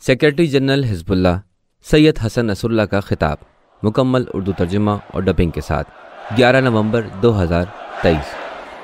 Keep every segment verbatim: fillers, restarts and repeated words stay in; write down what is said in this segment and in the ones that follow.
Secretary general Hezbollah Sayyed Hassan Nasrallah का खिताब, मुकम्मल उर्दू तर्जुमा और डबिंग के साथ, ग्यारह नवंबर दो हज़ार तेईस।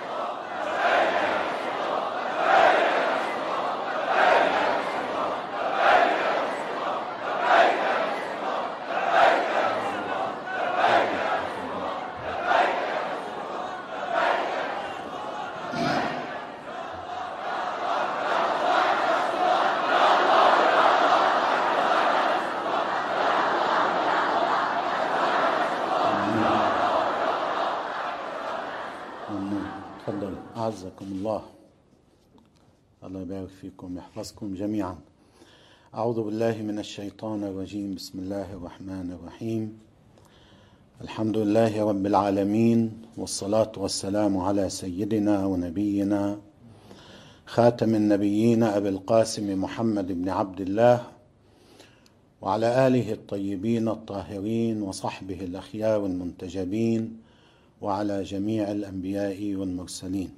تفضل أعزكم الله الله يبارك فيكم يحفظكم جميعا. أعوذ بالله من الشيطان الرجيم. بسم الله الرحمن الرحيم. الحمد لله رب العالمين، والصلاة والسلام على سيدنا ونبينا خاتم النبيين أبي القاسم محمد بن عبد الله وعلى آله الطيبين الطاهرين وصحبه الأخيار المنتجبين وعلى جميع الانبیاء والمرسلین.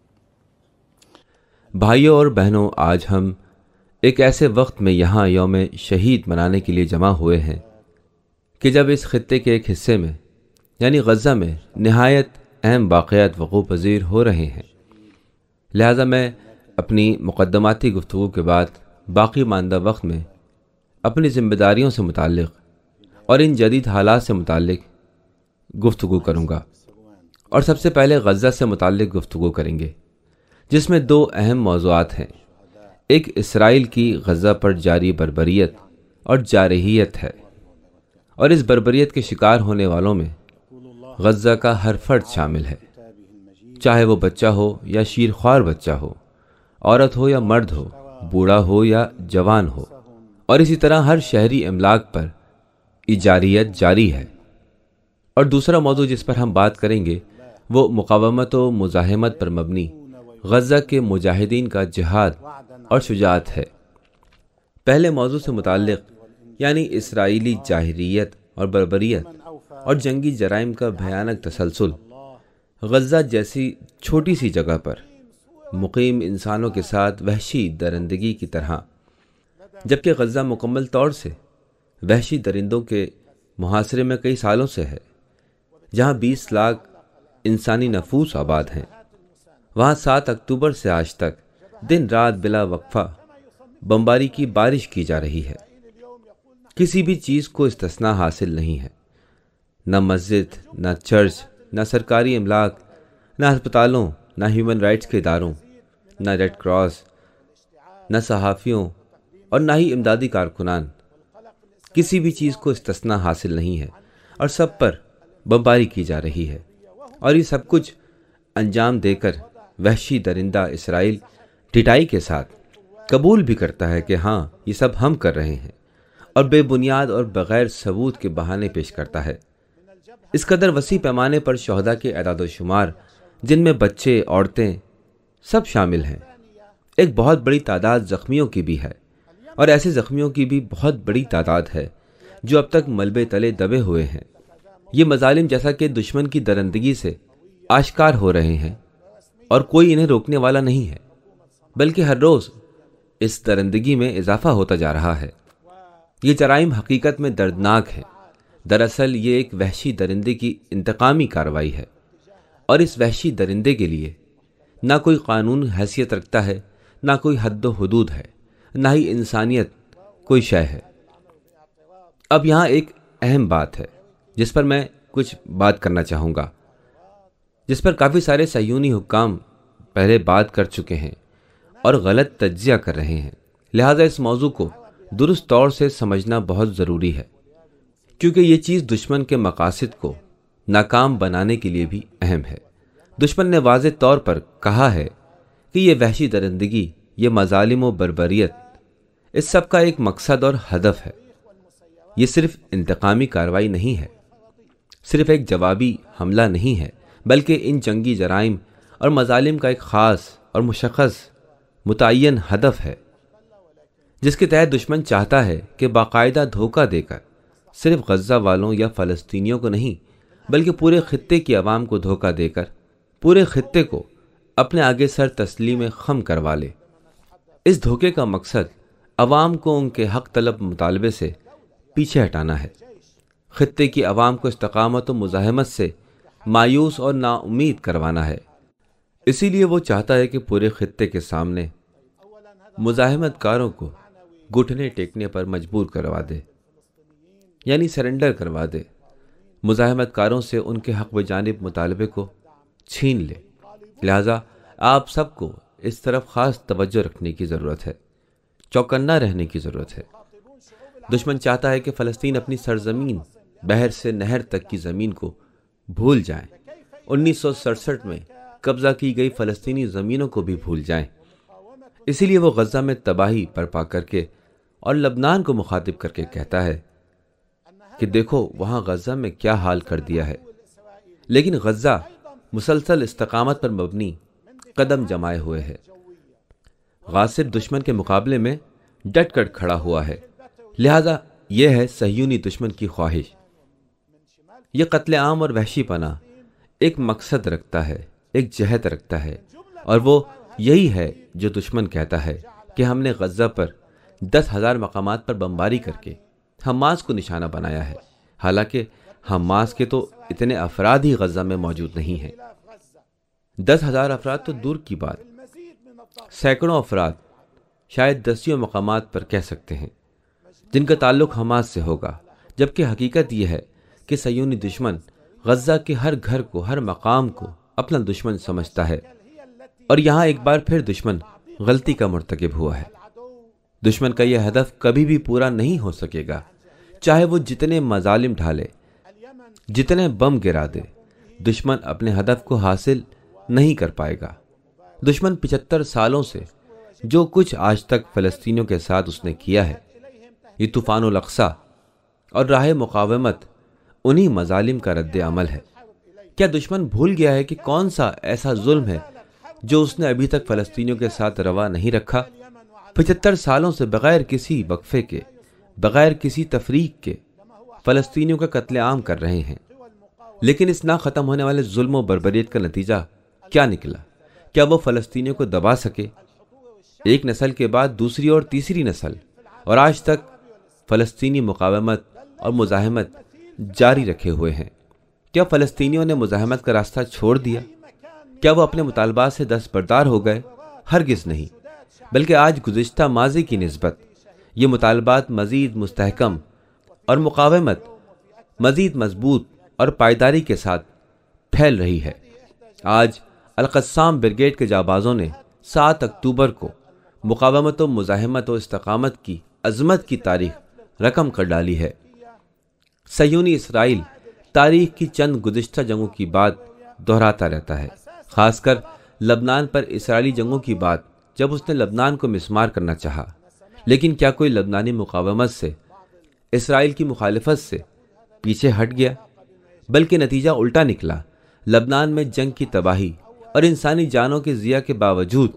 بھائیوں اور بہنوں، آج ہم ایک ایسے وقت میں یہاں یوم شہید منانے کے لیے جمع ہوئے ہیں کہ جب اس خطے کے ایک حصے میں یعنی غزہ میں نہایت اہم واقعات وقوع پذیر ہو رہے ہیں. لہذا میں اپنی مقدماتی گفتگو کے بعد باقی ماندہ وقت میں اپنی ذمہ داریوں سے متعلق اور ان جدید حالات سے متعلق گفتگو کروں گا، اور سب سے پہلے غزہ سے متعلق گفتگو کریں گے، جس میں دو اہم موضوعات ہیں. ایک اسرائیل کی غزہ پر جاری بربریت اور جارحیت ہے، اور اس بربریت کے شکار ہونے والوں میں غزہ کا ہر فرد شامل ہے، چاہے وہ بچہ ہو یا شیرخوار بچہ ہو، عورت ہو یا مرد ہو، بوڑھا ہو یا جوان ہو، اور اسی طرح ہر شہری املاک پر اجاریت جاری ہے. اور دوسرا موضوع جس پر ہم بات کریں گے وہ مقاومت و مزاحمت پر مبنی غزہ کے مجاہدین کا جہاد اور شجاعت ہے. پہلے موضوع سے متعلق یعنی اسرائیلی جاہریت اور بربریت اور جنگی جرائم کا بھیانک تسلسل غزہ جیسی چھوٹی سی جگہ پر مقیم انسانوں کے ساتھ وحشی درندگی کی طرح، جبکہ غزہ مکمل طور سے وحشی درندوں کے محاصرے میں کئی سالوں سے ہے، جہاں بیس لاکھ انسانی نفوس آباد ہیں. وہاں سات اکتوبر سے آج تک دن رات بلا وقفہ بمباری کی بارش کی جا رہی ہے. کسی بھی چیز کو استثناء حاصل نہیں ہے، نہ مسجد، نہ چرچ، نہ سرکاری املاک، نہ ہسپتالوں، نہ ہیومن رائٹس کے اداروں، نہ ریڈ کراس، نہ صحافیوں اور نہ ہی امدادی کارکنان. کسی بھی چیز کو استثناء حاصل نہیں ہے اور سب پر بمباری کی جا رہی ہے. اور یہ سب کچھ انجام دے کر وحشی درندہ اسرائیل ڈٹائی کے ساتھ قبول بھی کرتا ہے کہ ہاں یہ سب ہم کر رہے ہیں، اور بے بنیاد اور بغیر ثبوت کے بہانے پیش کرتا ہے. اس قدر وسیع پیمانے پر شہداء کے اعداد و شمار، جن میں بچے، عورتیں سب شامل ہیں. ایک بہت بڑی تعداد زخمیوں کی بھی ہے، اور ایسے زخمیوں کی بھی بہت بڑی تعداد ہے جو اب تک ملبے تلے دبے ہوئے ہیں. یہ مظالم جیسا کہ دشمن کی درندگی سے آشکار ہو رہے ہیں، اور کوئی انہیں روکنے والا نہیں ہے، بلکہ ہر روز اس درندگی میں اضافہ ہوتا جا رہا ہے. یہ جرائم حقیقت میں دردناک ہے. دراصل یہ ایک وحشی درندے کی انتقامی کارروائی ہے، اور اس وحشی درندے کے لیے نہ کوئی قانون حیثیت رکھتا ہے، نہ کوئی حد و حدود ہے، نہ ہی انسانیت کوئی شے ہے. اب یہاں ایک اہم بات ہے جس پر میں کچھ بات کرنا چاہوں گا، جس پر کافی سارے صہیونی حکام پہلے بات کر چکے ہیں اور غلط تجزیہ کر رہے ہیں. لہذا اس موضوع کو درست طور سے سمجھنا بہت ضروری ہے، کیونکہ یہ چیز دشمن کے مقاصد کو ناکام بنانے کے لیے بھی اہم ہے. دشمن نے واضح طور پر کہا ہے کہ یہ وحشی درندگی، یہ مظالم و بربریت، اس سب کا ایک مقصد اور ہدف ہے. یہ صرف انتقامی کارروائی نہیں ہے، صرف ایک جوابی حملہ نہیں ہے، بلکہ ان جنگی جرائم اور مظالم کا ایک خاص اور مشخص متعین ہدف ہے، جس کے تحت دشمن چاہتا ہے کہ باقاعدہ دھوکہ دے کر صرف غزہ والوں یا فلسطینیوں کو نہیں بلکہ پورے خطے کی عوام کو دھوکہ دے کر پورے خطے کو اپنے آگے سر تسلیم خم کروا لے. اس دھوکے کا مقصد عوام کو ان کے حق طلب مطالبے سے پیچھے ہٹانا ہے، خطے کی عوام کو استقامت و مزاحمت سے مایوس اور نا امید کروانا ہے۔ اسی لیے وہ چاہتا ہے کہ پورے خطے کے سامنے مزاحمت کاروں کو گھٹنے ٹیکنے پر مجبور کروا دے، یعنی سرنڈر کروا دے، مزاحمت کاروں سے ان کے حق بجانب مطالبے کو چھین لے۔ لہذا آپ سب کو اس طرف خاص توجہ رکھنے کی ضرورت ہے، چوکنا رہنے کی ضرورت ہے۔ دشمن چاہتا ہے کہ فلسطین اپنی سرزمین، بحر سے نہر تک کی زمین کو بھول جائیں، انیس سو سڑسٹھ میں قبضہ کی گئی فلسطینی زمینوں کو بھی بھول جائیں۔ اسی لیے وہ غزہ میں تباہی برپا کر کے اور لبنان کو مخاطب کر کے کہتا ہے کہ دیکھو وہاں غزہ میں کیا حال کر دیا ہے۔ لیکن غزہ مسلسل استقامت پر مبنی قدم جمائے ہوئے ہے، غاصب دشمن کے مقابلے میں ڈٹ کر کھڑا ہوا ہے۔ لہذا یہ ہے صہیونی دشمن کی خواہش۔ یہ قتل عام اور وحشی پناہ ایک مقصد رکھتا ہے، ایک جہت رکھتا ہے، اور وہ یہی ہے جو دشمن کہتا ہے کہ ہم نے غزہ پر دس ہزار مقامات پر بمباری کر کے حماس کو نشانہ بنایا ہے، حالانکہ حماس کے تو اتنے افراد ہی غزہ میں موجود نہیں ہیں۔ دس ہزار افراد تو دور کی بات، سینکڑوں افراد شاید دسیوں مقامات پر کہہ سکتے ہیں جن کا تعلق حماس سے ہوگا، جبکہ حقیقت یہ ہے کہ صہیونی دشمن غزہ کے ہر گھر کو، ہر مقام کو اپنا دشمن سمجھتا ہے، اور یہاں ایک بار پھر دشمن غلطی کا مرتکب ہوا ہے۔ دشمن کا یہ ہدف کبھی بھی پورا نہیں ہو سکے گا، چاہے وہ جتنے مظالم ڈھالے، جتنے بم گرا دے، دشمن اپنے ہدف کو حاصل نہیں کر پائے گا۔ دشمن پچہتر سالوں سے جو کچھ آج تک فلسطینیوں کے ساتھ اس نے کیا ہے، یہ طوفان الاقصی اور راہ مقاومت انہی مظالم کا رد عمل ہے۔ کیا دشمن بھول گیا ہے کہ کون سا ایسا ظلم ہے جو اس نے ابھی تک فلسطینیوں کے ساتھ روا نہیں رکھا؟ پچہتر سالوں سے بغیر کسی وقفے کے، بغیر کسی تفریق کے فلسطینیوں کا قتل عام کر رہے ہیں، لیکن اس نہ ختم ہونے والے ظلم و بربریت کا نتیجہ کیا نکلا؟ کیا وہ فلسطینیوں کو دبا سکے؟ ایک نسل کے بعد دوسری اور تیسری نسل، اور آج تک فلسطینی مقاومت اور مزاحمت جاری رکھے ہوئے ہیں۔ کیا فلسطینیوں نے مزاحمت کا راستہ چھوڑ دیا؟ کیا وہ اپنے مطالبات سے دستبردار ہو گئے؟ ہرگز نہیں، بلکہ آج گزشتہ ماضی کی نسبت یہ مطالبات مزید مستحکم اور مقاومت مزید مضبوط اور پائیداری کے ساتھ پھیل رہی ہے۔ آج القسام بریگیڈ کے جانبازوں نے سات اکتوبر کو مقاومت و مزاحمت و استقامت کی عظمت کی تاریخ رقم کر ڈالی ہے۔ صہیونی اسرائیل تاریخ کی چند گزشتہ جنگوں کی بات دہراتا رہتا ہے، خاص کر لبنان پر اسرائیلی جنگوں کی بات، جب اس نے لبنان کو مسمار کرنا چاہا۔ لیکن کیا کوئی لبنانی مقاومت سے، اسرائیل کی مخالفت سے پیچھے ہٹ گیا؟ بلکہ نتیجہ الٹا نکلا۔ لبنان میں جنگ کی تباہی اور انسانی جانوں کے ضیاع کے باوجود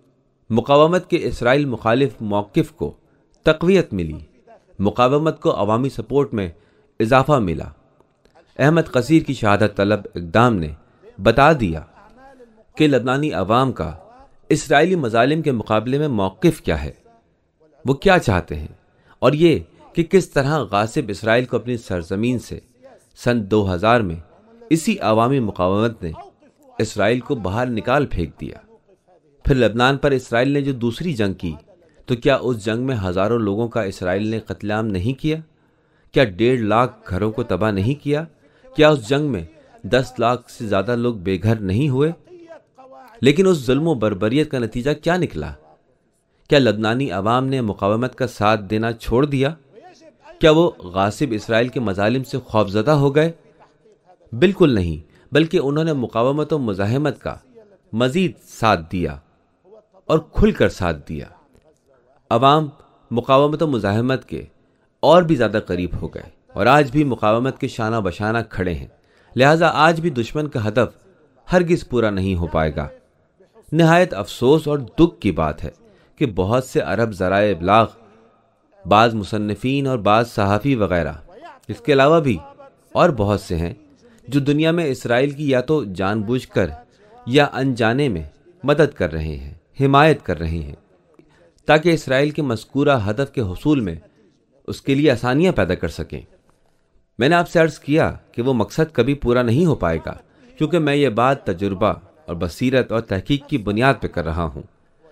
مقاومت کے اسرائیل مخالف موقف کو تقویت ملی، مقاومت کو عوامی سپورٹ میں اضافہ ملا۔ احمد قصیر کی شہادت طلب اقدام نے بتا دیا کہ لبنانی عوام کا اسرائیلی مظالم کے مقابلے میں موقف کیا ہے، وہ کیا چاہتے ہیں، اور یہ کہ کس طرح غاصب اسرائیل کو اپنی سرزمین سے سن دو ہزار میں اسی عوامی مقاومت نے اسرائیل کو باہر نکال پھینک دیا۔ پھر لبنان پر اسرائیل نے جو دوسری جنگ کی، تو کیا اس جنگ میں ہزاروں لوگوں کا اسرائیل نے قتل عام نہیں کیا؟ کیا ڈیڑھ لاکھ گھروں کو تباہ نہیں کیا؟ کیا اس جنگ میں دس لاکھ سے زیادہ لوگ بے گھر نہیں ہوئے؟ لیکن اس ظلم و بربریت کا نتیجہ کیا نکلا؟ کیا لبنانی عوام نے مقاومت کا ساتھ دینا چھوڑ دیا؟ کیا وہ غاصب اسرائیل کے مظالم سے خوفزدہ ہو گئے؟ بالکل نہیں، بلکہ انہوں نے مقاومت و مزاحمت کا مزید ساتھ دیا اور کھل کر ساتھ دیا۔ عوام مقاومت و مزاحمت کے اور بھی زیادہ قریب ہو گئے اور آج بھی مقاومت کے شانہ بشانہ کھڑے ہیں۔ لہٰذا آج بھی دشمن کا ہدف ہرگز پورا نہیں ہو پائے گا۔ نہایت افسوس اور دکھ کی بات ہے کہ بہت سے عرب ذرائع ابلاغ، بعض مصنفین اور بعض صحافی وغیرہ، اس کے علاوہ بھی اور بہت سے ہیں جو دنیا میں اسرائیل کی یا تو جان بوجھ کر یا انجانے میں مدد کر رہے ہیں، حمایت کر رہے ہیں۔ تاکہ اسرائیل کے مذکورہ ہدف کے حصول میں اس کے لیے آسانیاں پیدا کر سکیں۔ میں نے آپ سے عرض کیا کہ وہ مقصد کبھی پورا نہیں ہو پائے گا، کیونکہ میں یہ بات تجربہ اور بصیرت اور تحقیق کی بنیاد پہ کر رہا ہوں۔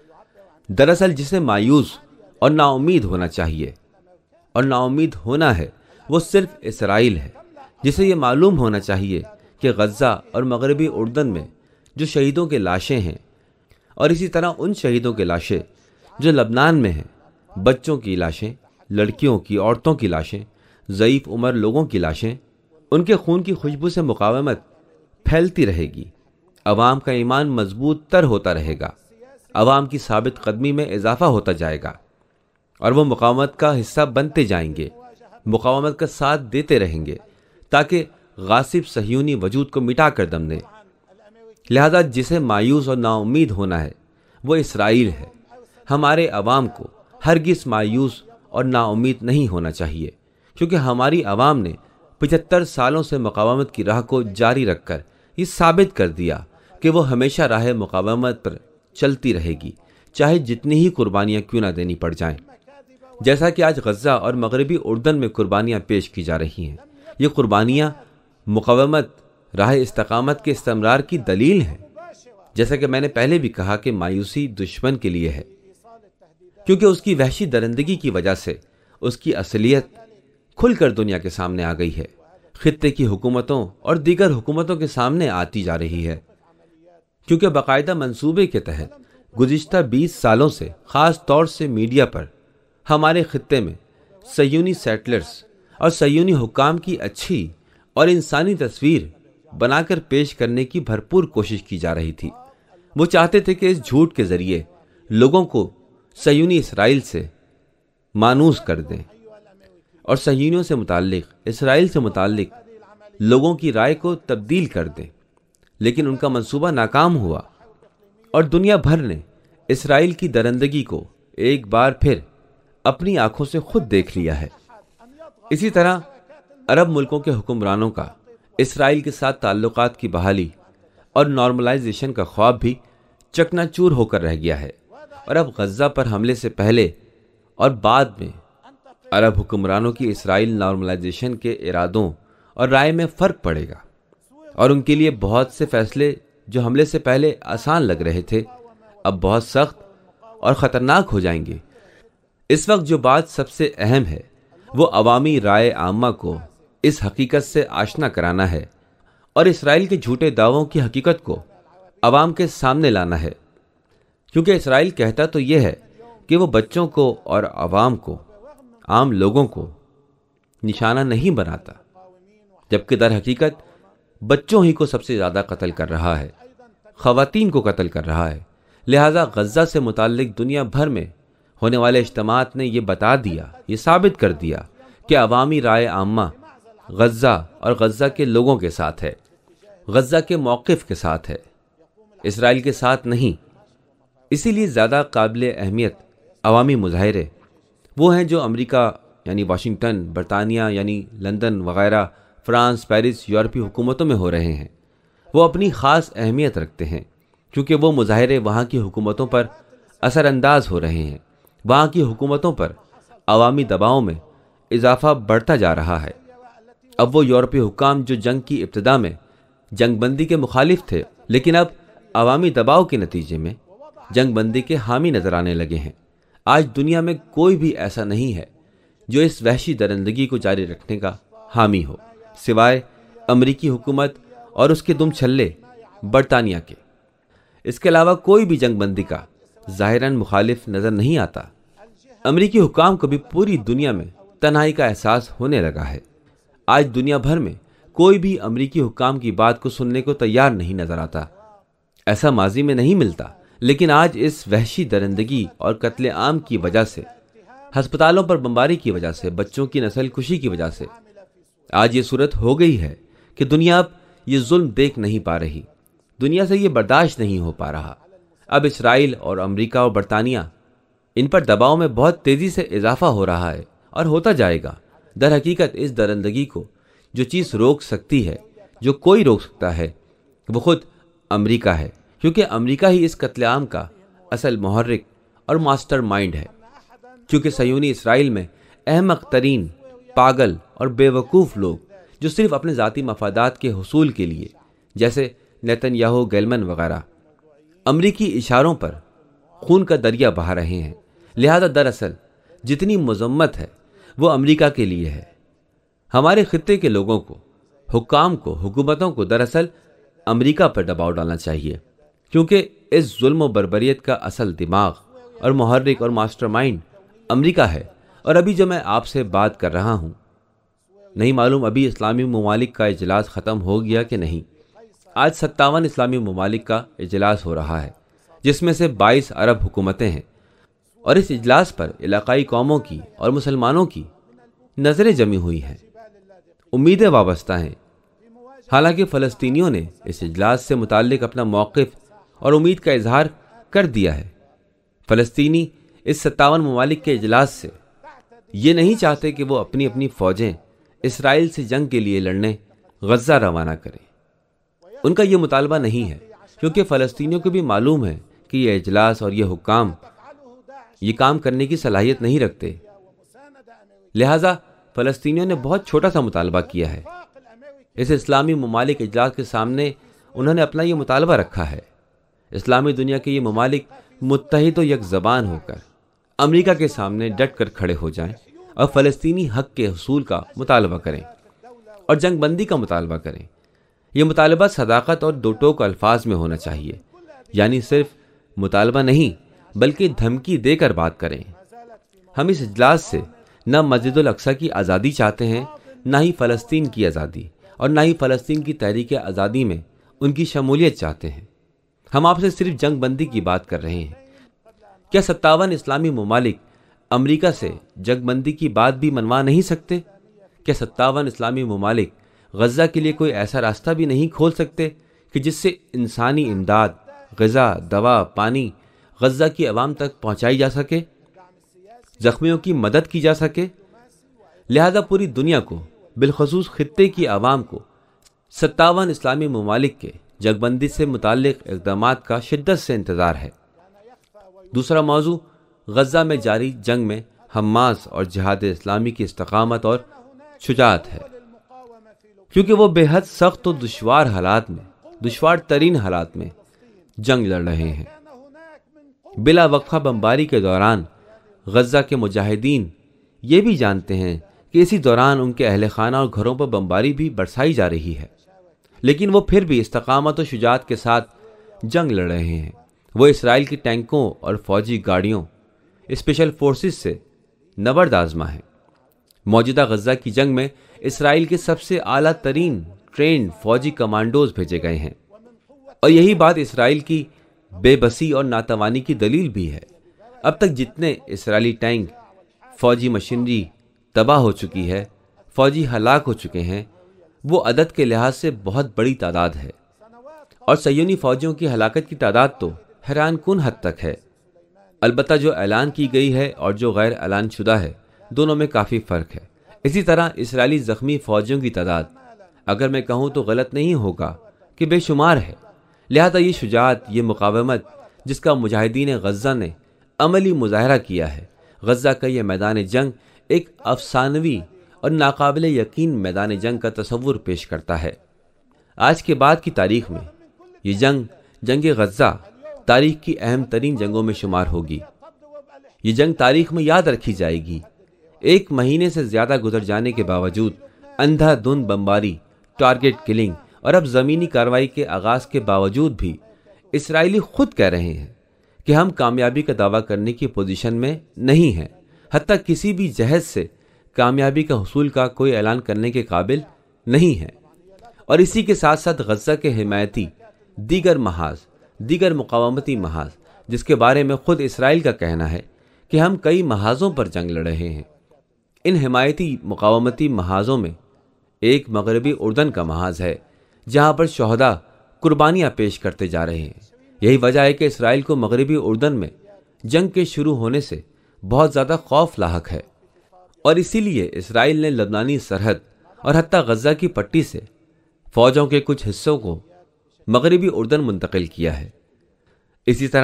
دراصل جسے مایوس اور نا امید ہونا چاہیے اور نا امید ہونا ہے وہ صرف اسرائیل ہے، جسے یہ معلوم ہونا چاہیے کہ غزہ اور مغربی اردن میں جو شہیدوں کے لاشیں ہیں، اور اسی طرح ان شہیدوں کے لاشیں جو لبنان میں ہیں، بچوں کی لاشیں، لڑکیوں کی، عورتوں کی لاشیں، ضعیف عمر لوگوں کی لاشیں، ان کے خون کی خوشبو سے مقاومت پھیلتی رہے گی، عوام کا ایمان مضبوط تر ہوتا رہے گا، عوام کی ثابت قدمی میں اضافہ ہوتا جائے گا، اور وہ مقاومت کا حصہ بنتے جائیں گے، مقاومت کا ساتھ دیتے رہیں گے، تاکہ غاصب صہیونی وجود کو مٹا کر دم دیں۔ لہذا جسے مایوس اور نا امید ہونا ہے وہ اسرائیل ہے۔ ہمارے عوام کو ہرگز مایوس اور نا امید نہیں ہونا چاہیے، کیونکہ ہماری عوام نے پچہتر سالوں سے مقاومت کی راہ کو جاری رکھ کر یہ ثابت کر دیا کہ وہ ہمیشہ راہ مقاومت پر چلتی رہے گی، چاہے جتنی ہی قربانیاں کیوں نہ دینی پڑ جائیں۔ جیسا کہ آج غزہ اور مغربی اردن میں قربانیاں پیش کی جا رہی ہیں، یہ قربانیاں مقاومت راہ استقامت کے استمرار کی دلیل ہیں۔ جیسا کہ میں نے پہلے بھی کہا کہ مایوسی دشمن کے لیے ہے، کیونکہ اس کی وحشی درندگی کی وجہ سے اس کی اصلیت کھل کر دنیا کے سامنے آ گئی ہے، خطے کی حکومتوں اور دیگر حکومتوں کے سامنے آتی جا رہی ہے، کیونکہ باقاعدہ منصوبے کے تحت گزشتہ بیس سالوں سے خاص طور سے میڈیا پر ہمارے خطے میں صہیونی سیٹلرز اور صہیونی حکام کی اچھی اور انسانی تصویر بنا کر پیش کرنے کی بھرپور کوشش کی جا رہی تھی۔ وہ چاہتے تھے کہ اس جھوٹ کے ذریعے لوگوں کو صہیونی اسرائیل سے مانوس کر دیں اور صہیونیوں سے متعلق، اسرائیل سے متعلق لوگوں کی رائے کو تبدیل کر دیں، لیکن ان کا منصوبہ ناکام ہوا اور دنیا بھر نے اسرائیل کی درندگی کو ایک بار پھر اپنی آنکھوں سے خود دیکھ لیا ہے۔ اسی طرح عرب ملکوں کے حکمرانوں کا اسرائیل کے ساتھ تعلقات کی بحالی اور نارملائزیشن کا خواب بھی چکنا چور ہو کر رہ گیا ہے، اور اب غزہ پر حملے سے پہلے اور بعد میں عرب حکمرانوں کی اسرائیل نارملائزیشن کے ارادوں اور رائے میں فرق پڑے گا، اور ان کے لیے بہت سے فیصلے جو حملے سے پہلے آسان لگ رہے تھے اب بہت سخت اور خطرناک ہو جائیں گے۔ اس وقت جو بات سب سے اہم ہے وہ عوامی رائے عامہ کو اس حقیقت سے آشنا کرانا ہے اور اسرائیل کے جھوٹے دعووں کی حقیقت کو عوام کے سامنے لانا ہے، کیونکہ اسرائیل کہتا تو یہ ہے کہ وہ بچوں کو اور عوام کو، عام لوگوں کو نشانہ نہیں بناتا، جبکہ در حقیقت بچوں ہی کو سب سے زیادہ قتل کر رہا ہے، خواتین کو قتل کر رہا ہے۔ لہذا غزہ سے متعلق دنیا بھر میں ہونے والے اجتماعات نے یہ بتا دیا، یہ ثابت کر دیا کہ عوامی رائے عامہ غزہ اور غزہ کے لوگوں کے ساتھ ہے، غزہ کے موقف کے ساتھ ہے، اسرائیل کے ساتھ نہیں۔ اسی لیے زیادہ قابل اہمیت عوامی مظاہرے وہ ہیں جو امریکہ یعنی واشنگٹن، برطانیہ یعنی لندن وغیرہ، فرانس، پیرس، یورپی حکومتوں میں ہو رہے ہیں۔ وہ اپنی خاص اہمیت رکھتے ہیں کیونکہ وہ مظاہرے وہاں کی حکومتوں پر اثر انداز ہو رہے ہیں، وہاں کی حکومتوں پر عوامی دباؤ میں اضافہ بڑھتا جا رہا ہے۔ اب وہ یورپی حکام جو جنگ کی ابتدا میں جنگ بندی کے مخالف تھے، لیکن اب عوامی دباؤ کے نتیجے میں جنگ بندی کے حامی نظر آنے لگے ہیں۔ آج دنیا میں کوئی بھی ایسا نہیں ہے جو اس وحشی درندگی کو جاری رکھنے کا حامی ہو، سوائے امریکی حکومت اور اس کے دم چھلے برطانیہ کے۔ اس کے علاوہ کوئی بھی جنگ بندی کا ظاہراً مخالف نظر نہیں آتا۔ امریکی حکام کو بھی پوری دنیا میں تنہائی کا احساس ہونے لگا ہے۔ آج دنیا بھر میں کوئی بھی امریکی حکام کی بات کو سننے کو تیار نہیں نظر آتا۔ ایسا ماضی میں نہیں ملتا، لیکن آج اس وحشی درندگی اور قتل عام کی وجہ سے، ہسپتالوں پر بمباری کی وجہ سے، بچوں کی نسل کشی کی وجہ سے آج یہ صورت ہو گئی ہے کہ دنیا اب یہ ظلم دیکھ نہیں پا رہی، دنیا سے یہ برداشت نہیں ہو پا رہا۔ اب اسرائیل اور امریکہ اور برطانیہ ان پر دباؤ میں بہت تیزی سے اضافہ ہو رہا ہے اور ہوتا جائے گا۔ در حقیقت اس درندگی کو جو چیز روک سکتی ہے، جو کوئی روک سکتا ہے، وہ خود امریکہ ہے، کیونکہ امریکہ ہی اس قتل عام کا اصل محرک اور ماسٹر مائنڈ ہے، کیونکہ صہیونی اسرائیل میں احمق ترین، پاگل اور بیوقوف لوگ جو صرف اپنے ذاتی مفادات کے حصول کے لیے، جیسے نیتن یاہو، گیلمن وغیرہ، امریکی اشاروں پر خون کا دریا بہا رہے ہیں۔ لہذا دراصل جتنی مذمت ہے وہ امریکہ کے لیے ہے۔ ہمارے خطے کے لوگوں کو، حکام کو، حکومتوں کو دراصل امریکہ پر دباؤ ڈالنا چاہیے، کیونکہ اس ظلم و بربریت کا اصل دماغ اور محرک اور ماسٹر مائنڈ امریکہ ہے۔ اور ابھی جو میں آپ سے بات کر رہا ہوں، نہیں معلوم ابھی اسلامی ممالک کا اجلاس ختم ہو گیا کہ نہیں۔ آج ستاون اسلامی ممالک کا اجلاس ہو رہا ہے، جس میں سے بائیس عرب حکومتیں ہیں، اور اس اجلاس پر علاقائی قوموں کی اور مسلمانوں کی نظریں جمی ہوئی ہیں، امیدیں وابستہ ہیں۔ حالانکہ فلسطینیوں نے اس اجلاس سے متعلق اپنا موقف اور امید کا اظہار کر دیا ہے۔ فلسطینی اس ستاون ممالک کے اجلاس سے یہ نہیں چاہتے کہ وہ اپنی اپنی فوجیں اسرائیل سے جنگ کے لیے لڑنے غزہ روانہ کریں۔ ان کا یہ مطالبہ نہیں ہے، کیونکہ فلسطینیوں کو بھی معلوم ہے کہ یہ اجلاس اور یہ حکام یہ کام کرنے کی صلاحیت نہیں رکھتے۔ لہٰذا فلسطینیوں نے بہت چھوٹا سا مطالبہ کیا ہے۔ اس اسلامی ممالک اجلاس کے سامنے انہوں نے اپنا یہ مطالبہ رکھا ہے، اسلامی دنیا کے یہ ممالک متحد و یک زبان ہو کر امریکہ کے سامنے ڈٹ کر کھڑے ہو جائیں اور فلسطینی حق کے حصول کا مطالبہ کریں اور جنگ بندی کا مطالبہ کریں۔ یہ مطالبہ صداقت اور دو ٹوک الفاظ میں ہونا چاہیے، یعنی صرف مطالبہ نہیں بلکہ دھمکی دے کر بات کریں۔ ہم اس اجلاس سے نہ مسجد الاقصی کی آزادی چاہتے ہیں، نہ ہی فلسطین کی آزادی، اور نہ ہی فلسطین کی تحریک آزادی میں ان کی شمولیت چاہتے ہیں۔ ہم آپ سے صرف جنگ بندی کی بات کر رہے ہیں۔ کیا ستاون اسلامی ممالک امریکہ سے جنگ بندی کی بات بھی منوا نہیں سکتے؟ کیا ستاون اسلامی ممالک غزہ کے لیے کوئی ایسا راستہ بھی نہیں کھول سکتے کہ جس سے انسانی امداد، غذا، دوا، پانی غزہ کی عوام تک پہنچائی جا سکے، زخمیوں کی مدد کی جا سکے؟ لہذا پوری دنیا کو، بالخصوص خطے کی عوام کو، ستاون اسلامی ممالک کے جنگ بندی سے متعلق اقدامات کا شدت سے انتظار ہے۔ دوسرا موضوع غزہ میں جاری جنگ میں حماس اور جہاد اسلامی کی استقامت اور شجاعت ہے، کیونکہ وہ بے حد سخت و دشوار حالات میں، دشوار ترین حالات میں جنگ لڑ رہے ہیں۔ بلا وقفہ بمباری کے دوران غزہ کے مجاہدین یہ بھی جانتے ہیں کہ اسی دوران ان کے اہل خانہ اور گھروں پر بمباری بھی برسائی جا رہی ہے، لیکن وہ پھر بھی استقامت و شجاعت کے ساتھ جنگ لڑ رہے ہیں۔ وہ اسرائیل کی ٹینکوں اور فوجی گاڑیوں، اسپیشل فورسز سے نبرد آزما ہے۔ موجودہ غزہ کی جنگ میں اسرائیل کے سب سے اعلیٰ ترین ٹرینڈ فوجی کمانڈوز بھیجے گئے ہیں، اور یہی بات اسرائیل کی بے بسی اور ناتوانی کی دلیل بھی ہے۔ اب تک جتنے اسرائیلی ٹینک، فوجی مشینری تباہ ہو چکی ہے، فوجی ہلاک ہو چکے ہیں، وہ عدد کے لحاظ سے بہت بڑی تعداد ہے، اور صہیونی فوجیوں کی ہلاکت کی تعداد تو حیران کن حد تک ہے۔ البتہ جو اعلان کی گئی ہے اور جو غیر اعلان شدہ ہے، دونوں میں کافی فرق ہے۔ اسی طرح اسرائیلی زخمی فوجیوں کی تعداد، اگر میں کہوں تو غلط نہیں ہوگا کہ بے شمار ہے۔ لہذا یہ شجاعت، یہ مقاومت جس کا مجاہدین غزہ نے عملی مظاہرہ کیا ہے، غزہ کا یہ میدان جنگ ایک افسانوی اور ناقابل یقین میدان جنگ کا تصور پیش کرتا ہے۔ آج کے بعد کی تاریخ میں یہ جنگ، جنگ غزہ، تاریخ کی اہم ترین جنگوں میں شمار ہوگی۔ یہ جنگ تاریخ میں یاد رکھی جائے گی۔ ایک مہینے سے زیادہ گزر جانے کے باوجود اندھا دھند بمباری، ٹارگٹ کلنگ اور اب زمینی کارروائی کے آغاز کے باوجود بھی اسرائیلی خود کہہ رہے ہیں کہ ہم کامیابی کا دعویٰ کرنے کی پوزیشن میں نہیں ہیں، حتیٰ کسی بھی جہد سے کامیابی کا حصول کا کوئی اعلان کرنے کے قابل نہیں ہے۔ اور اسی کے ساتھ ساتھ غزہ کے حمایتی دیگر محاذ، دیگر مقاومتی محاذ، جس کے بارے میں خود اسرائیل کا کہنا ہے کہ ہم کئی محاذوں پر جنگ لڑ رہے ہیں۔ ان حمایتی مقاومتی محاذوں میں ایک مغربی اردن کا محاذ ہے، جہاں پر شہداء قربانیاں پیش کرتے جا رہے ہیں۔ یہی وجہ ہے کہ اسرائیل کو مغربی اردن میں جنگ کے شروع ہونے سے بہت زیادہ خوف لاحق ہے، اور اسی لیے اسرائیل نے لبنانی سرحد اور حتیٰ غزہ کی پٹی سے فوجوں کے کچھ حصوں کو مغربی اردن منتقل کیا ہے۔ اسی طرح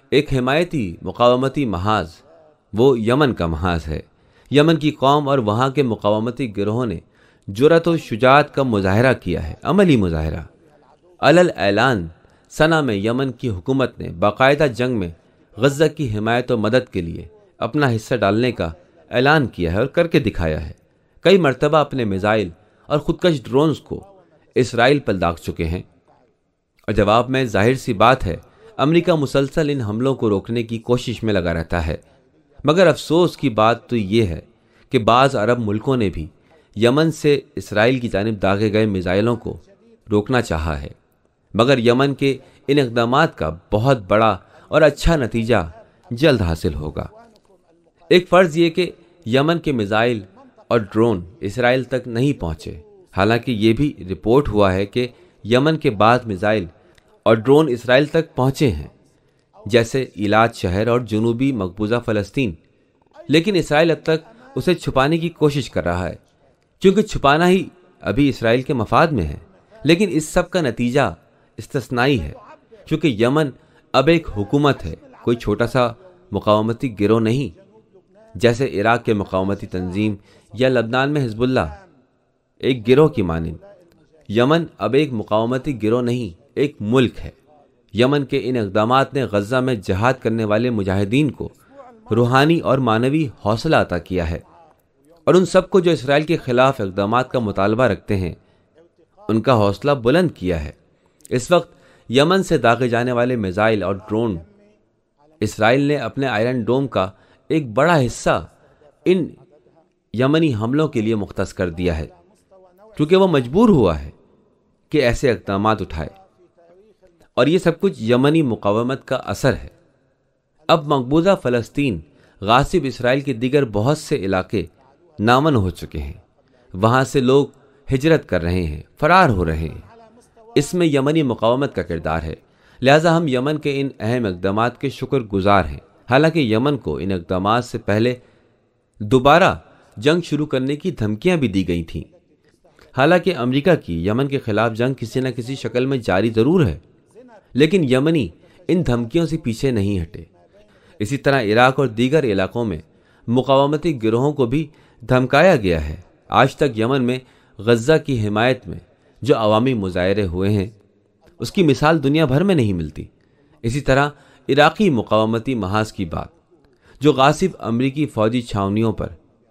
ایک حمایتی مقاومتی محاذ وہ یمن کا محاذ ہے۔ یمن کی قوم اور وہاں کے مقاومتی گروہوں نے جرأت و شجاعت کا مظاہرہ کیا ہے، عملی مظاہرہ۔ علل اعلان سنا میں یمن کی حکومت نے باقاعدہ جنگ میں غزہ کی حمایت و مدد کے لیے اپنا حصہ ڈالنے کا اعلان کیا ہے اور کر کے دکھایا ہے۔ کئی مرتبہ اپنے میزائل اور خودکش ڈرونز کو اسرائیل پر داغ چکے ہیں، اور جواب میں ظاہر سی بات ہے امریکہ مسلسل ان حملوں کو روکنے کی کوشش میں لگا رہتا ہے۔ مگر افسوس کی بات تو یہ ہے کہ بعض عرب ملکوں نے بھی یمن سے اسرائیل کی جانب داغے گئے میزائلوں کو روکنا چاہا ہے، مگر یمن کے ان اقدامات کا بہت بڑا اور اچھا نتیجہ جلد حاصل ہوگا۔ ایک فرض یہ کہ یمن کے میزائل اور ڈرون اسرائیل تک نہیں پہنچے، حالانکہ یہ بھی رپورٹ ہوا ہے کہ یمن کے بعض میزائل اور ڈرون اسرائیل تک پہنچے ہیں، جیسے ایلات شہر اور جنوبی مقبوضہ فلسطین، لیکن اسرائیل اب تک اسے چھپانے کی کوشش کر رہا ہے، کیونکہ چھپانا ہی ابھی اسرائیل کے مفاد میں ہے۔ لیکن اس سب کا نتیجہ استثنائی ہے، کیونکہ یمن اب ایک حکومت ہے، کوئی چھوٹا سا مقاومتی گروہ نہیں، جیسے عراق کے مقاومتی تنظیم یا لبنان میں حزب اللہ ایک گروہ کی مانند۔ یمن اب ایک مقاومتی گروہ نہیں، ایک ملک ہے۔ یمن کے ان اقدامات نے غزہ میں جہاد کرنے والے مجاہدین کو روحانی اور معنوی حوصلہ عطا کیا ہے، اور ان سب کو جو اسرائیل کے خلاف اقدامات کا مطالبہ رکھتے ہیں ان کا حوصلہ بلند کیا ہے۔ اس وقت یمن سے داغے جانے والے میزائل اور ڈرون اسرائیل نے اپنے آئرن ڈوم کا ایک بڑا حصہ ان یمنی حملوں کے لیے مختص کر دیا ہے، کیونکہ وہ مجبور ہوا ہے کہ ایسے اقدامات اٹھائے، اور یہ سب کچھ یمنی مقاومت کا اثر ہے۔ اب مقبوضہ فلسطین غاصب اسرائیل کے دیگر بہت سے علاقے نامن ہو چکے ہیں، وہاں سے لوگ ہجرت کر رہے ہیں، فرار ہو رہے ہیں۔ اس میں یمنی مقاومت کا کردار ہے، لہٰذا ہم یمن کے ان اہم اقدامات کے شکر گزار ہیں۔ حالانکہ یمن کو ان اقدامات سے پہلے دوبارہ جنگ شروع کرنے کی دھمکیاں بھی دی گئی تھیں۔ حالانکہ امریکہ کی یمن کے خلاف جنگ کسی نہ کسی شکل میں جاری ضرور ہے، لیکن یمنی ان دھمکیوں سے پیچھے نہیں ہٹے۔ اسی طرح عراق اور دیگر علاقوں میں مقاومتی گروہوں کو بھی دھمکایا گیا ہے۔ آج تک یمن میں غزہ کی حمایت میں جو عوامی مظاہرے ہوئے ہیں اس کی مثال دنیا بھر میں نہیں ملتی۔ اسی طرح عراقی مقاومتی محاذ کی بات، جو غاصب امریکی فوجی چھاونیوں پر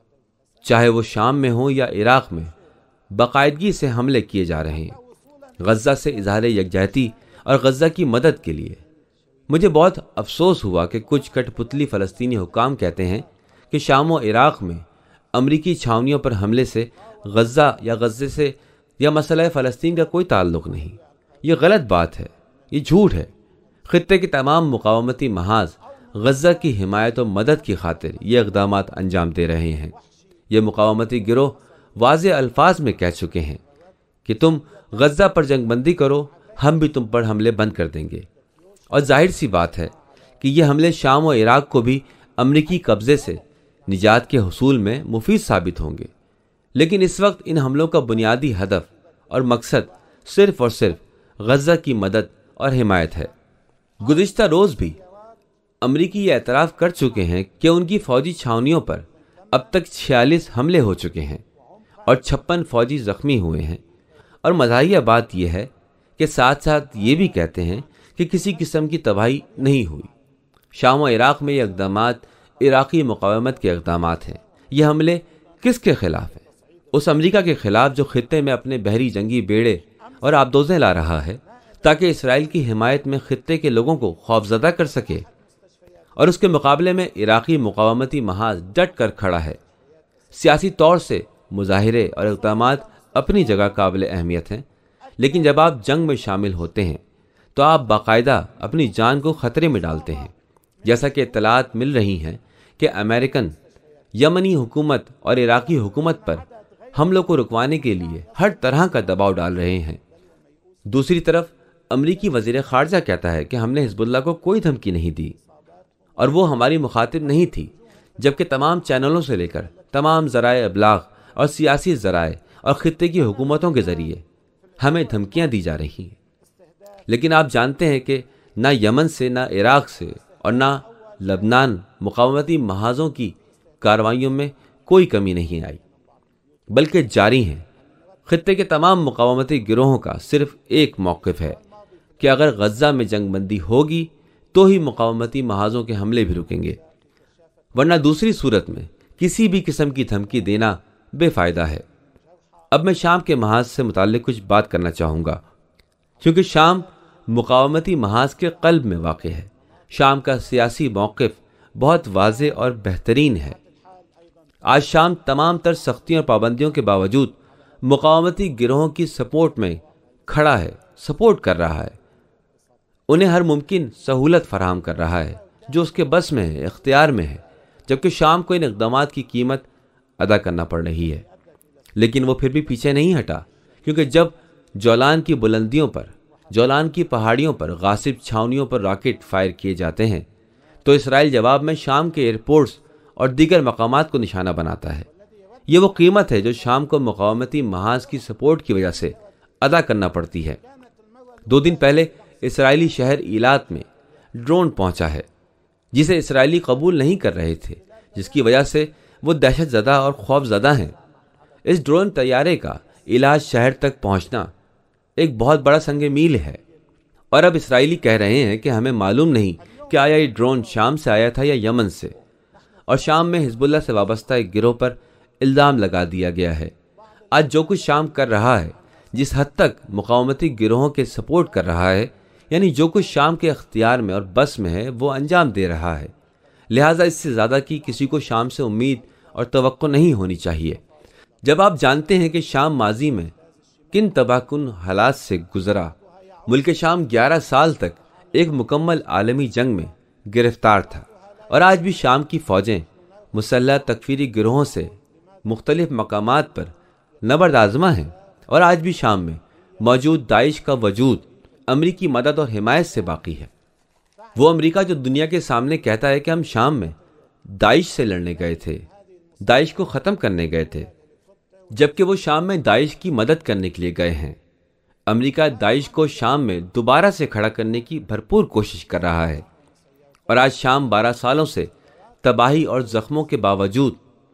چاہے وہ شام میں ہوں یا عراق میں باقاعدگی سے حملے کیے جا رہے ہیں غزہ سے اظہار یکجہتی اور غزہ کی مدد کے لیے۔ مجھے بہت افسوس ہوا کہ کچھ کٹ پتلی فلسطینی حکام کہتے ہیں کہ شام و عراق میں امریکی چھاونیوں پر حملے سے غزہ یا غزے سے یا مسئلہ فلسطین کا کوئی تعلق نہیں۔ یہ غلط بات ہے، یہ جھوٹ ہے۔ خطے کے تمام مقاومتی محاذ غزہ کی حمایت و مدد کی خاطر یہ اقدامات انجام دے رہے ہیں۔ یہ مقاومتی گروہ واضح الفاظ میں کہہ چکے ہیں کہ تم غزہ پر جنگ بندی کرو، ہم بھی تم پر حملے بند کر دیں گے، اور ظاہر سی بات ہے کہ یہ حملے شام و عراق کو بھی امریکی قبضے سے نجات کے حصول میں مفید ثابت ہوں گے۔ لیکن اس وقت ان حملوں کا بنیادی ہدف اور مقصد صرف اور صرف غزہ کی مدد اور حمایت ہے۔ گزشتہ روز بھی امریکی یہ اعتراف کر چکے ہیں کہ ان کی فوجی چھاونیوں پر اب تک چھیالیس حملے ہو چکے ہیں اور چھپن فوجی زخمی ہوئے ہیں، اور مزاحیہ بات یہ ہے کہ ساتھ ساتھ یہ بھی کہتے ہیں کہ کسی قسم کی تباہی نہیں ہوئی۔ شام و عراق میں یہ اقدامات عراقی مقاومت کے اقدامات ہیں۔ یہ حملے کس کے خلاف ہیں؟ اس امریکہ کے خلاف جو خطے میں اپنے بحری جنگی بیڑے اور آبدوزیں لا رہا ہے تاکہ اسرائیل کی حمایت میں خطے کے لوگوں کو خوفزدہ کر سکے، اور اس کے مقابلے میں عراقی مقاومتی محاذ ڈٹ کر کھڑا ہے۔ سیاسی طور سے مظاہرے اور اقدامات اپنی جگہ قابل اہمیت ہیں، لیکن جب آپ جنگ میں شامل ہوتے ہیں تو آپ باقاعدہ اپنی جان کو خطرے میں ڈالتے ہیں، جیسا کہ اطلاعات مل رہی ہیں کہ امریکن یمنی حکومت اور عراقی حکومت پر حملوں کو رکوانے کے لیے ہر طرح کا دباؤ ڈال رہے ہیں۔ دوسری طرف امریکی وزیر خارجہ کہتا ہے کہ ہم نے حزب اللہ کو کوئی دھمکی نہیں دی اور وہ ہماری مخاطب نہیں تھی، جبکہ تمام چینلوں سے لے کر تمام ذرائع ابلاغ اور سیاسی ذرائع اور خطے کی حکومتوں کے ذریعے ہمیں دھمکیاں دی جا رہی ہیں۔ لیکن آپ جانتے ہیں کہ نہ یمن سے، نہ عراق سے اور نہ لبنان مقاومتی محاذوں کی کارروائیوں میں کوئی کمی نہیں آئی، بلکہ جاری ہیں۔ خطے کے تمام مقاومتی گروہوں کا صرف ایک موقف ہے کہ اگر غزہ میں جنگ بندی ہوگی تو ہی مقاومتی محاذوں کے حملے بھی رکیں گے، ورنہ دوسری صورت میں کسی بھی قسم کی دھمکی دینا بے فائدہ ہے۔ اب میں شام کے محاذ سے متعلق کچھ بات کرنا چاہوں گا، کیونکہ شام مقاومتی محاذ کے قلب میں واقع ہے۔ شام کا سیاسی موقف بہت واضح اور بہترین ہے۔ آج شام تمام تر سختیوں اور پابندیوں کے باوجود مقاومتی گروہوں کی سپورٹ میں کھڑا ہے، سپورٹ کر رہا ہے، انہیں ہر ممکن سہولت فراہم کر رہا ہے جو اس کے بس میں ہے، اختیار میں ہے، جبکہ شام کو ان اقدامات کی قیمت ادا کرنا پڑ رہی ہے۔ لیکن وہ پھر بھی پیچھے نہیں ہٹا، کیونکہ جب جولان کی بلندیوں پر، جولان کی پہاڑیوں پر غاصب چھاونیوں پر راکٹ فائر کیے جاتے ہیں تو اسرائیل جواب میں شام کے ایئرپورٹس اور دیگر مقامات کو نشانہ بناتا ہے۔ یہ وہ قیمت ہے جو شام کو مقاومتی محاذ کی سپورٹ کی وجہ سے ادا کرنا پڑتی ہے۔ دو دن پہلے اسرائیلی شہر ایلات میں ڈرون پہنچا ہے جسے اسرائیلی قبول نہیں کر رہے تھے، جس کی وجہ سے وہ دہشت زدہ اور خوف زدہ ہیں۔ اس ڈرون طیارے کا ایلات شہر تک پہنچنا ایک بہت بڑا سنگ میل ہے، اور اب اسرائیلی کہہ رہے ہیں کہ ہمیں معلوم نہیں کہ آیا یہ ڈرون شام سے آیا تھا یا یمن سے، اور شام میں حزب اللہ سے وابستہ ایک گروہ پر الزام لگا دیا گیا ہے۔ آج جو کچھ شام کر رہا ہے، جس حد تک مقاومتی گروہوں کے سپورٹ کر رہا ہے، یعنی جو کچھ شام کے اختیار میں اور بس میں ہے، وہ انجام دے رہا ہے۔ لہٰذا اس سے زیادہ کی کسی کو شام سے امید اور توقع نہیں ہونی چاہیے۔ جب آپ جانتے ہیں کہ شام ماضی میں کن تباہ کن حالات سے گزرا، ملک شام گیارہ سال تک ایک مکمل عالمی جنگ میں گرفتار تھا، اور آج بھی شام کی فوجیں مسلح تکفیری گروہوں سے مختلف مقامات پر نبرد آزما ہیں، اور آج بھی شام میں موجود داعش کا وجود امریکی مدد اور حمایت سے باقی ہے۔ وہ امریکہ جو دنیا کے سامنے کہتا ہے کہ ہم شام میں داعش سے لڑنے گئے تھے، داعش کو ختم کرنے گئے تھے، جبکہ وہ شام میں داعش کی مدد کرنے کے لیے گئے ہیں۔ امریکہ داعش کو شام میں دوبارہ سے کھڑا کرنے کی بھرپور کوشش کر رہا ہے، اور آج شام بارہ سالوں سے تباہی اور زخموں کے باوجود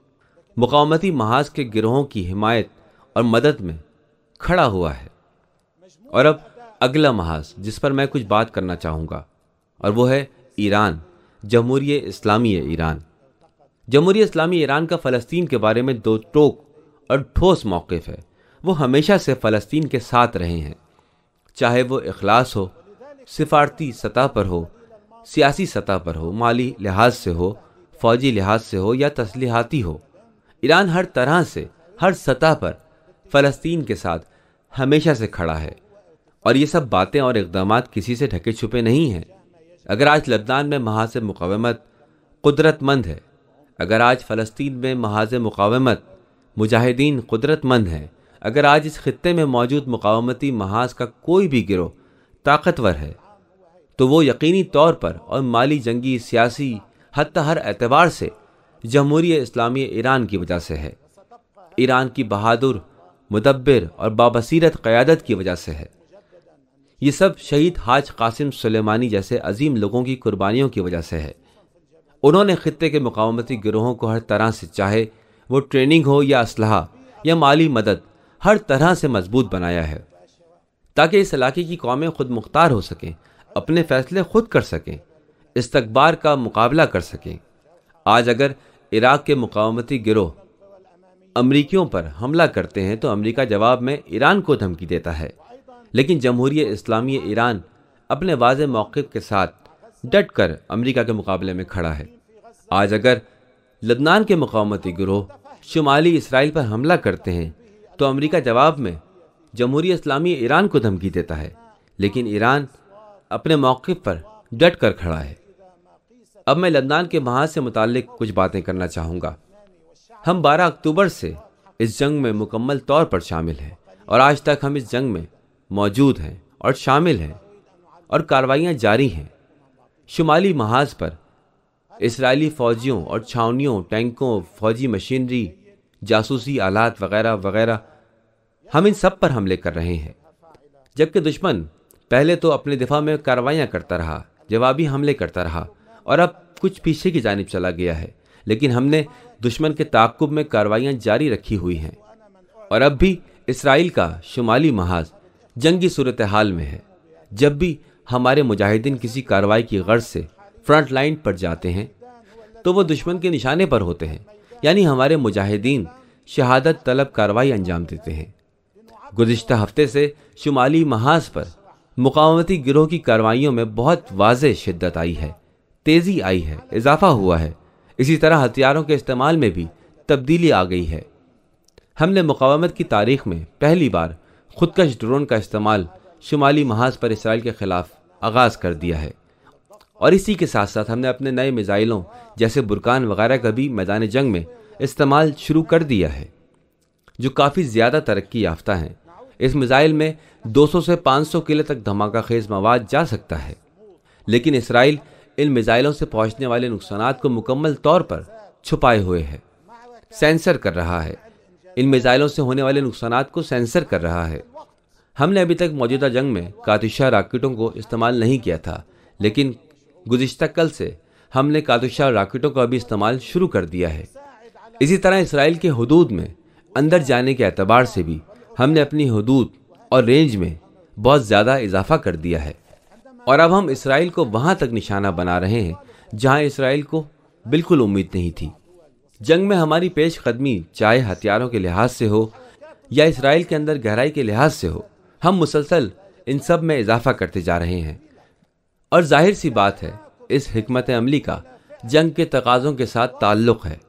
مقاومتی محاذ کے گروہوں کی حمایت اور مدد میں کھڑا ہوا ہے۔ اور اب اگلا محاذ جس پر میں کچھ بات کرنا چاہوں گا، اور وہ ہے ایران، جمہوریہ اسلامی ایران۔ جمہوریہ اسلامی ایران کا فلسطین کے بارے میں دو ٹوک اور ٹھوس موقف ہے۔ وہ ہمیشہ سے فلسطین کے ساتھ رہے ہیں، چاہے وہ اخلاص ہو، سفارتی سطح پر ہو، سیاسی سطح پر ہو، مالی لحاظ سے ہو، فوجی لحاظ سے ہو یا تسلیحاتی ہو۔ ایران ہر طرح سے، ہر سطح پر فلسطین کے ساتھ ہمیشہ سے کھڑا ہے، اور یہ سب باتیں اور اقدامات کسی سے ڈھکے چھپے نہیں ہیں۔ اگر آج لبنان میں محاذ مقاومت قدرت مند ہے، اگر آج فلسطین میں محاذ مقاومت مجاہدین قدرت مند ہیں، اگر آج اس خطے میں موجود مقاومتی محاذ کا کوئی بھی گروہ طاقتور ہے، تو وہ یقینی طور پر اور مالی، جنگی، سیاسی، حتی ہر اعتبار سے جمہوریہ اسلامی ایران کی وجہ سے ہے، ایران کی بہادر، مدبر اور بابصیرت قیادت کی وجہ سے ہے۔ یہ سب شہید حاج قاسم سلیمانی جیسے عظیم لوگوں کی قربانیوں کی وجہ سے ہے۔ انہوں نے خطے کے مقاومتی گروہوں کو ہر طرح سے، چاہے وہ ٹریننگ ہو یا اسلحہ یا مالی مدد، ہر طرح سے مضبوط بنایا ہے، تاکہ اس علاقے کی قومیں خود مختار ہو سکیں، اپنے فیصلے خود کر سکیں، استکبار کا مقابلہ کر سکیں۔ آج اگر عراق کے مقاومتی گروہ امریکیوں پر حملہ کرتے ہیں تو امریکہ جواب میں ایران کو دھمکی دیتا ہے، لیکن جمہوریہ اسلامی ایران اپنے واضح موقف کے ساتھ ڈٹ کر امریکہ کے مقابلے میں کھڑا ہے۔ آج اگر لبنان کے مقاومتی گروہ شمالی اسرائیل پر حملہ کرتے ہیں تو امریکہ جواب میں جمہوریہ اسلامی ایران کو دھمکی دیتا ہے، لیکن ایران اپنے موقف پر ڈٹ کر کھڑا ہے۔ اب میں لبنان کے محاذ سے متعلق کچھ باتیں کرنا چاہوں گا۔ ہم بارہ اکتوبر سے اس جنگ میں مکمل طور پر شامل ہیں، اور آج تک ہم اس جنگ میں موجود ہیں اور شامل ہیں، اور کارروائیاں جاری ہیں۔ شمالی محاذ پر اسرائیلی فوجیوں اور چھاونیوں، ٹینکوں، فوجی مشینری، جاسوسی آلات وغیرہ وغیرہ، ہم ان سب پر حملے کر رہے ہیں، جبکہ دشمن پہلے تو اپنے دفاع میں کارروائیاں کرتا رہا، جوابی حملے کرتا رہا، اور اب کچھ پیچھے کی جانب چلا گیا ہے، لیکن ہم نے دشمن کے تعاقب میں کارروائیاں جاری رکھی ہوئی ہیں، اور اب بھی اسرائیل کا شمالی محاذ جنگی صورتحال میں ہے۔ جب بھی ہمارے مجاہدین کسی کارروائی کی غرض سے فرنٹ لائن پر جاتے ہیں تو وہ دشمن کے نشانے پر ہوتے ہیں، یعنی ہمارے مجاہدین شہادت طلب کارروائی انجام دیتے ہیں۔ گزشتہ ہفتے سے شمالی محاذ پر مقاومتی گروہ کی کارروائیوں میں بہت واضح شدت آئی ہے، تیزی آئی ہے، اضافہ ہوا ہے۔ اسی طرح ہتھیاروں کے استعمال میں بھی تبدیلی آ گئی ہے۔ ہم نے مقاومت کی تاریخ میں پہلی بار خودکش ڈرون کا استعمال شمالی محاذ پر اسرائیل کے خلاف آغاز کر دیا ہے، اور اسی کے ساتھ ساتھ ہم نے اپنے نئے میزائلوں جیسے برکان وغیرہ کا بھی میدان جنگ میں استعمال شروع کر دیا ہے، جو کافی زیادہ ترقی یافتہ ہیں۔ اس میزائل میں دو سو سے پانچ سو کلو تک دھماکہ خیز مواد جا سکتا ہے، لیکن اسرائیل ان میزائلوں سے پہنچنے والے نقصانات کو مکمل طور پر چھپائے ہوئے ہے، سینسر کر رہا ہے۔ ان میزائلوں سے ہونے والے نقصانات کو سینسر کر رہا ہے۔ ہم نے ابھی تک موجودہ جنگ میں کاتیوشا راکٹوں کو استعمال نہیں کیا تھا، لیکن گزشتہ کل سے ہم نے کاتیوشا راکٹوں کا بھی استعمال شروع کر دیا ہے۔ اسی طرح اسرائیل کے حدود میں اندر جانے کے اعتبار سے بھی ہم نے اپنی حدود اور رینج میں بہت زیادہ اضافہ کر دیا ہے، اور اب ہم اسرائیل کو وہاں تک نشانہ بنا رہے ہیں جہاں اسرائیل کو بالکل امید نہیں تھی۔ جنگ میں ہماری پیش قدمی چاہے ہتھیاروں کے لحاظ سے ہو یا اسرائیل کے اندر گہرائی کے لحاظ سے ہو، ہم مسلسل ان سب میں اضافہ کرتے جا رہے ہیں، اور ظاہر سی بات ہے اس حکمت عملی کا جنگ کے تقاضوں کے ساتھ تعلق ہے۔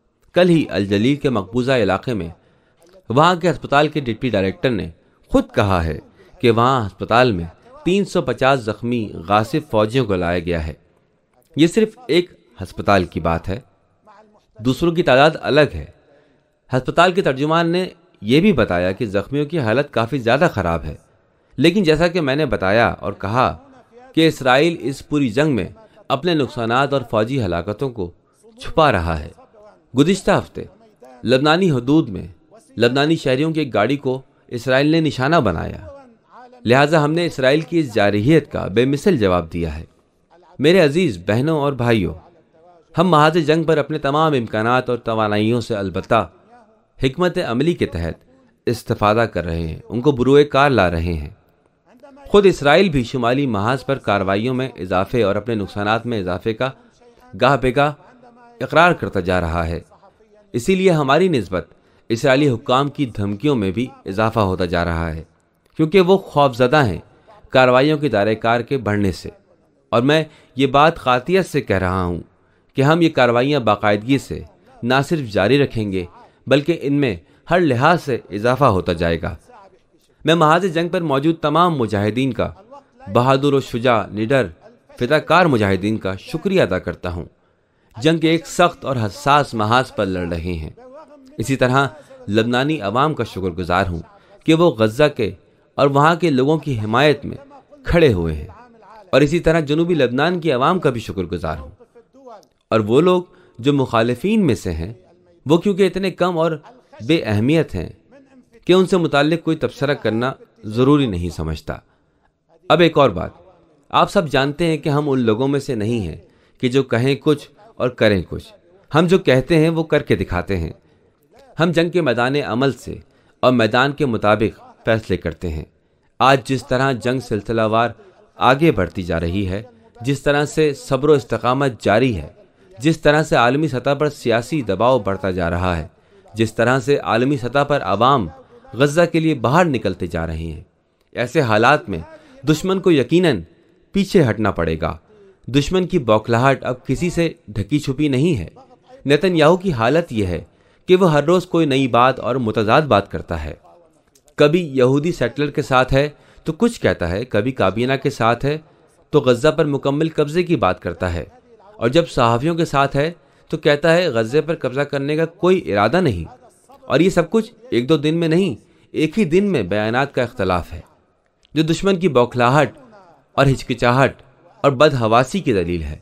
کل ہی الجلیل کے مقبوضہ علاقے میں وہاں کے ہسپتال کے ڈپٹی ڈائریکٹر نے خود کہا ہے کہ وہاں ہسپتال میں تین سو پچاس زخمی غاصب فوجیوں کو لایا گیا ہے۔ یہ صرف ایک ہسپتال کی بات ہے، دوسروں کی تعداد الگ ہے۔ ہسپتال کے ترجمان نے یہ بھی بتایا کہ زخمیوں کی حالت کافی زیادہ خراب ہے، لیکن جیسا کہ میں نے بتایا اور کہا کہ اسرائیل اس پوری جنگ میں اپنے نقصانات اور فوجی ہلاکتوں کو چھپا رہا ہے۔ گزشتہ ہفتے لبنانی حدود میں لبنانی شہریوں کی ایک گاڑی کو اسرائیل نے نشانہ بنایا، لہٰذا ہم نے اسرائیل کی اس جارحیت کا بے مثل جواب دیا ہے۔ میرے عزیز بہنوں اور بھائیوں، ہم محاذ جنگ پر اپنے تمام امکانات اور توانائیوں سے البتہ حکمت عملی کے تحت استفادہ کر رہے ہیں، ان کو بروئے کار لا رہے ہیں۔ خود اسرائیل بھی شمالی محاذ پر کارروائیوں میں اضافے اور اپنے نقصانات میں اضافے کا گاہ بے گاہ اقرار کرتا جا رہا ہے۔ اسی لیے ہماری نسبت اسرائیلی حکام کی دھمکیوں میں بھی اضافہ ہوتا جا رہا ہے، کیونکہ وہ خوفزدہ ہیں کارروائیوں کے دائرۂ کار کے بڑھنے سے۔ اور میں یہ بات قاطعیت سے کہہ رہا ہوں کہ ہم یہ کارروائیاں باقاعدگی سے نہ صرف جاری رکھیں گے بلکہ ان میں ہر لحاظ سے اضافہ ہوتا جائے گا۔ میں محاذ جنگ پر موجود تمام مجاہدین کا، بہادر و شجاع، نڈر، فداکار مجاہدین کا شکریہ ادا کرتا ہوں۔ جنگ کے ایک سخت اور حساس محاذ پر لڑ رہے ہیں۔ اسی طرح لبنانی عوام کا شکر گزار ہوں کہ وہ غزہ کے اور وہاں کے لوگوں کی حمایت میں کھڑے ہوئے ہیں، اور اسی طرح جنوبی لبنان کی عوام کا بھی شکر گزار ہوں۔ اور وہ لوگ جو مخالفین میں سے ہیں، وہ کیونکہ اتنے کم اور بے اہمیت ہیں کہ ان سے متعلق کوئی تبصرہ کرنا ضروری نہیں سمجھتا۔ اب ایک اور بات، آپ سب جانتے ہیں کہ ہم ان لوگوں میں سے نہیں ہیں کہ جو کہیں کچھ اور کریں کچھ۔ ہم جو کہتے ہیں وہ کر کے دکھاتے ہیں۔ ہم جنگ کے میدان عمل سے اور میدان کے مطابق فیصلے کرتے ہیں۔ آج جس طرح جنگ سلسلہ وار آگے بڑھتی جا رہی ہے، جس طرح سے صبر و استقامت جاری ہے، جس طرح سے عالمی سطح پر سیاسی دباؤ بڑھتا جا رہا ہے، جس طرح سے عالمی سطح پر عوام غزہ کے لیے باہر نکلتے جا رہے ہیں، ایسے حالات میں دشمن کو یقیناً پیچھے ہٹنا پڑے گا۔ دشمن کی بوکھلاہٹ اب کسی سے ڈھکی چھپی نہیں ہے۔ نیتن یاہو کی حالت یہ ہے کہ وہ ہر روز کوئی نئی بات اور متضاد بات کرتا ہے۔ کبھی یہودی سیٹلر کے ساتھ ہے تو کچھ کہتا ہے، کبھی کابینہ کے ساتھ ہے تو غزہ پر مکمل قبضے کی بات کرتا ہے، اور جب صحافیوں کے ساتھ ہے تو کہتا ہے غزے پر قبضہ کرنے کا کوئی ارادہ نہیں۔ اور یہ سب کچھ ایک دو دن میں نہیں، ایک ہی دن میں بیانات کا اختلاف ہے، جو دشمن کی بوکھلاہٹ اور ہچکچاہٹ اور بدحواسی کی دلیل ہے۔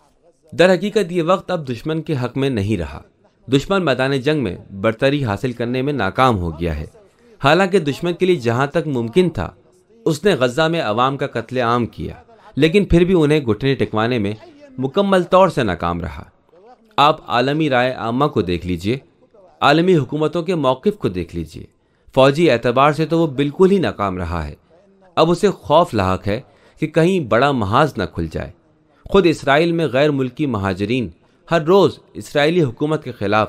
در حقیقت یہ وقت اب دشمن کے حق میں نہیں رہا۔ دشمن میدان جنگ میں برتری حاصل کرنے میں ناکام ہو گیا ہے۔ حالانکہ دشمن کے لیے جہاں تک ممکن تھا اس نے غزہ میں عوام کا قتل عام کیا، لیکن پھر بھی انہیں گھٹنے ٹکوانے میں مکمل طور سے ناکام رہا۔ آپ عالمی رائے عامہ کو دیکھ لیجئے، عالمی حکومتوں کے موقف کو دیکھ لیجئے، فوجی اعتبار سے تو وہ بالکل ہی ناکام رہا ہے۔ اب اسے خوف لاحق ہے کہ کہیں بڑا محاذ نہ کھل جائے۔ خود اسرائیل میں غیر ملکی مہاجرین ہر روز اسرائیلی حکومت کے خلاف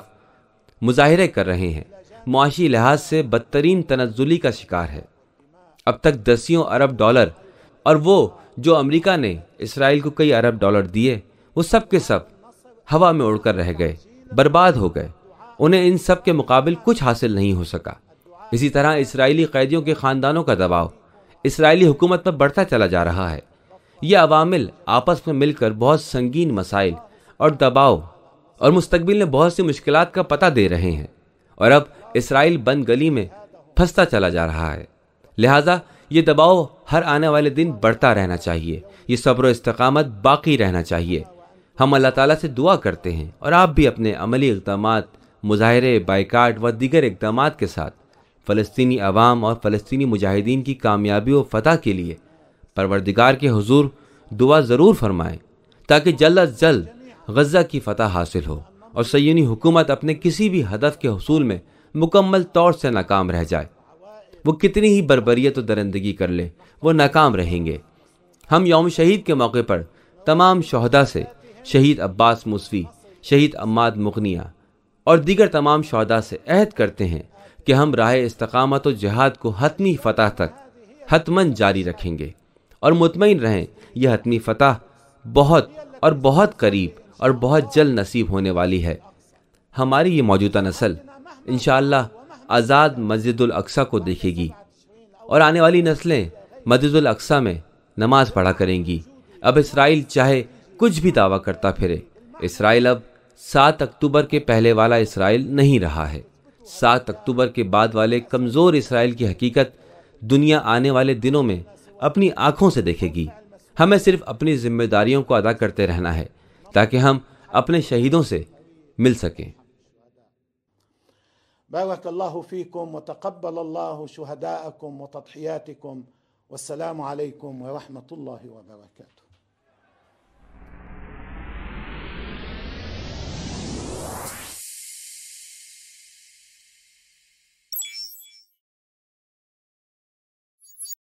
مظاہرے کر رہے ہیں، معاشی لحاظ سے بدترین تنزلی کا شکار ہے۔ اب تک دسیوں ارب ڈالر، اور وہ جو امریکہ نے اسرائیل کو کئی ارب ڈالر دیے، وہ سب کے سب ہوا میں اڑ کر رہ گئے، برباد ہو گئے۔ انہیں ان سب کے مقابل کچھ حاصل نہیں ہو سکا۔ اسی طرح اسرائیلی قیدیوں کے خاندانوں کا دباؤ اسرائیلی حکومت پر بڑھتا چلا جا رہا ہے۔ یہ عوامل آپس میں مل کر بہت سنگین مسائل اور دباؤ اور مستقبل میں بہت سی مشکلات کا پتہ دے رہے ہیں، اور اب اسرائیل بند گلی میں پھنستا چلا جا رہا ہے۔ لہٰذا یہ دباؤ ہر آنے والے دن بڑھتا رہنا چاہیے، یہ صبر و استقامت باقی رہنا چاہیے۔ ہم اللہ تعالیٰ سے دعا کرتے ہیں، اور آپ بھی اپنے عملی اقدامات، مظاہرے، بائیکاٹ و دیگر اقدامات کے ساتھ فلسطینی عوام اور فلسطینی مجاہدین کی کامیابی و فتح کے لیے پروردگار کے حضور دعا ضرور فرمائیں، تاکہ جلد از جلد غزہ کی فتح حاصل ہو اور صہیونی حکومت اپنے کسی بھی ہدف کے حصول میں مکمل طور سے ناکام رہ جائے۔ وہ کتنی ہی بربریت و درندگی کر لے، وہ ناکام رہیں گے۔ ہم یوم شہید کے موقع پر تمام شہداء سے، شہید عباس موسوی، شہید عماد مغنیہ اور دیگر تمام شہداء سے عہد کرتے ہیں کہ ہم راہ استقامت و جہاد کو حتمی فتح تک حتماً جاری رکھیں گے، اور مطمئن رہیں یہ حتمی فتح بہت اور بہت قریب اور بہت جلد نصیب ہونے والی ہے۔ ہماری یہ موجودہ نسل انشاءاللہ آزاد مسجد الاقصیٰ کو دیکھے گی، اور آنے والی نسلیں مسجد الاقصیٰ میں نماز پڑھا کریں گی۔ اب اسرائیل چاہے کچھ بھی دعویٰ کرتا پھرے، اسرائیل اب سات اکتوبر کے پہلے والا اسرائیل نہیں رہا ہے۔ سات اکتوبر کے بعد والے کمزور اسرائیل کی حقیقت دنیا آنے والے دنوں میں اپنی آنکھوں سے دیکھے گی۔ ہمیں صرف اپنی ذمہ داریوں کو ادا کرتے رہنا ہے تاکہ ہم اپنے شہیدوں سے مل سکیں۔ بارك الله فيكم وتقبل الله شهداءكم وتضحياتكم، والسلام عليكم ورحمة الله وبركاته۔